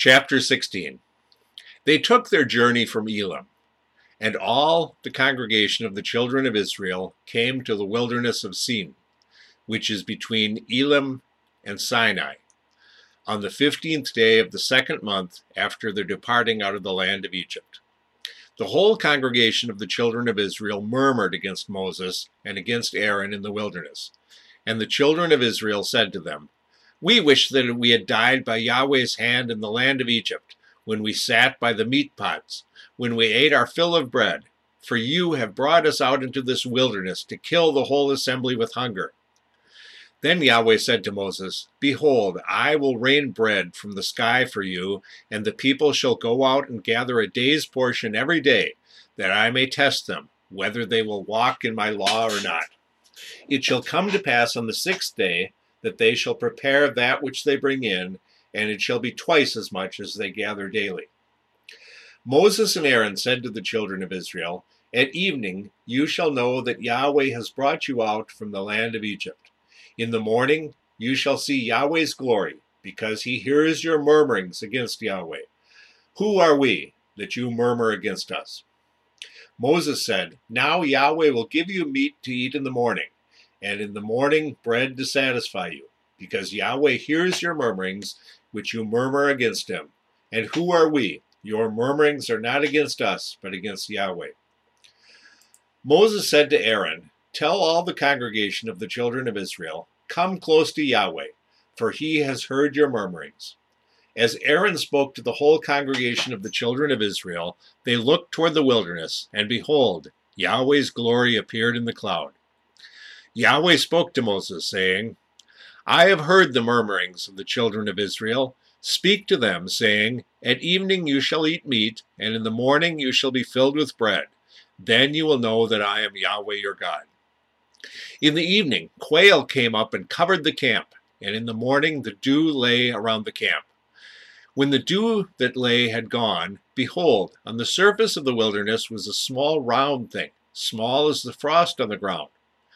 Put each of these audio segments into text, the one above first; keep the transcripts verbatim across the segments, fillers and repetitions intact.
Chapter sixteen. They took their journey from Elim, and all the congregation of the children of Israel came to the wilderness of Sin, which is between Elim and Sinai, on the fifteenth day of the second month after their departing out of the land of Egypt. The whole congregation of the children of Israel murmured against Moses and against Aaron in the wilderness. And the children of Israel said to them, "We wish that we had died by Yahweh's hand in the land of Egypt, when we sat by the meat pots, when we ate our fill of bread. For you have brought us out into this wilderness to kill the whole assembly with hunger." Then Yahweh said to Moses, "Behold, I will rain bread from the sky for you, and the people shall go out and gather a day's portion every day, that I may test them, whether they will walk in my law or not. It shall come to pass on the sixth day that they shall prepare that which they bring in, and it shall be twice as much as they gather daily." Moses and Aaron said to the children of Israel, "At evening you shall know that Yahweh has brought you out from the land of Egypt. In the morning you shall see Yahweh's glory, because he hears your murmurings against Yahweh. Who are we, that you murmur against us?" Moses said, "Now Yahweh will give you meat to eat in the morning, and in the morning bread to satisfy you, because Yahweh hears your murmurings, which you murmur against him. And who are we? Your murmurings are not against us, but against Yahweh." Moses said to Aaron, "Tell all the congregation of the children of Israel, come close to Yahweh, for he has heard your murmurings." As Aaron spoke to the whole congregation of the children of Israel, they looked toward the wilderness, and behold, Yahweh's glory appeared in the cloud. Yahweh spoke to Moses, saying, "I have heard the murmurings of the children of Israel. Speak to them, saying, At evening you shall eat meat, and in the morning you shall be filled with bread. Then you will know that I am Yahweh your God." In the evening, quail came up and covered the camp, and in the morning the dew lay around the camp. When the dew that lay had gone, behold, on the surface of the wilderness was a small round thing, small as the frost on the ground.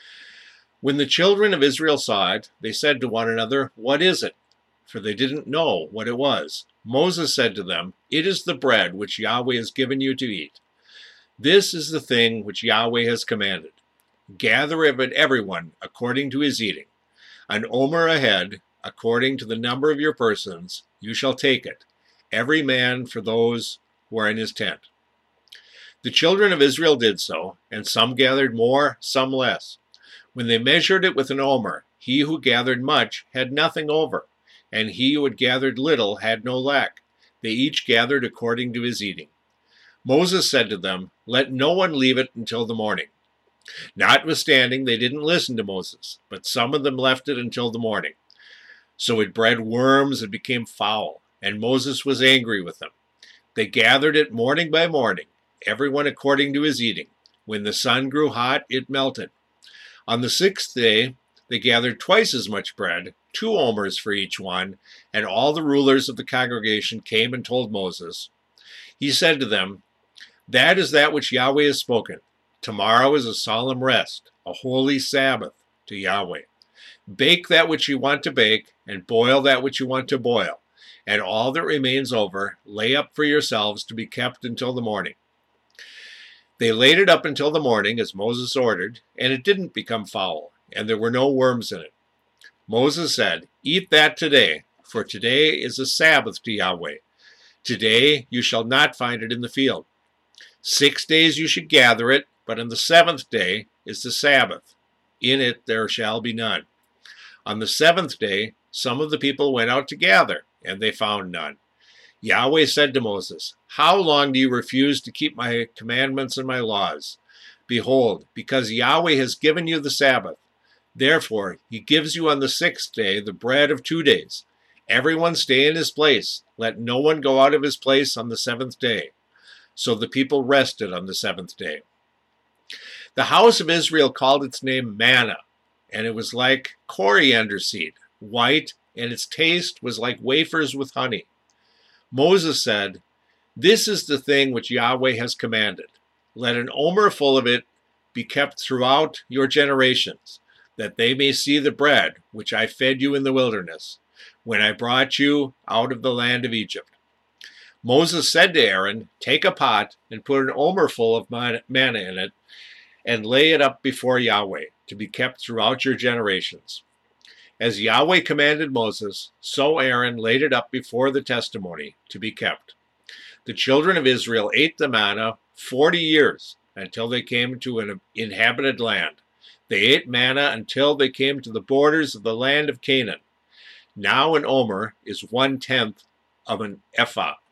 When the children of Israel saw it, they said to one another, "What is it?" For they didn't know what it was. Moses said to them, "It is the bread which Yahweh has given you to eat. This is the thing which Yahweh has commanded. Gather of it everyone according to his eating. An omer a head, according to the number of your persons, you shall take it, every man for those who are in his tent." The children of Israel did so, and some gathered more, some less. When they measured it with an omer, he who gathered much had nothing over, and he who had gathered little had no lack. They each gathered according to his eating. Moses said to them, "Let no one leave it until the morning." Notwithstanding, they didn't listen to Moses, but some of them left it until the morning. So it bred worms and became foul, and Moses was angry with them. They gathered it morning by morning, everyone according to his eating. When the sun grew hot, it melted. On the sixth day, they gathered twice as much bread, two omers for each one, and all the rulers of the congregation came and told Moses. He said to them, "That is that which Yahweh has spoken. Tomorrow is a solemn rest, a holy Sabbath to Yahweh. Bake that which you want to bake, and boil that which you want to boil, and all that remains over lay up for yourselves to be kept until the morning." They laid it up until the morning, as Moses ordered, and it didn't become foul, and there were no worms in it. Moses said, "Eat that today, for today is a Sabbath to Yahweh. Today you shall not find it in the field. Six days you should gather it, but on the seventh day is the Sabbath. In it there shall be none." On the seventh day some of the people went out to gather, and they found none. Yahweh said to Moses, "How long do you refuse to keep my commandments and my laws? Behold, because Yahweh has given you the Sabbath, therefore he gives you on the sixth day the bread of two days. Everyone stay in his place. Let no one go out of his place on the seventh day." So the people rested on the seventh day. The house of Israel called its name manna, and it was like coriander seed, white, and its taste was like wafers with honey. Moses said, "This is the thing which Yahweh has commanded. Let an omer full of it be kept throughout your generations, that they may see the bread which I fed you in the wilderness, when I brought you out of the land of Egypt." Moses said to Aaron, "Take a pot and put an omer full of manna in it, and lay it up before Yahweh, to be kept throughout your generations." As Yahweh commanded Moses, so Aaron laid it up before the testimony, to be kept. The children of Israel ate the manna forty years, until they came to an inhabited land. They ate manna until they came to the borders of the land of Canaan. Now an omer is one-tenth of an ephah,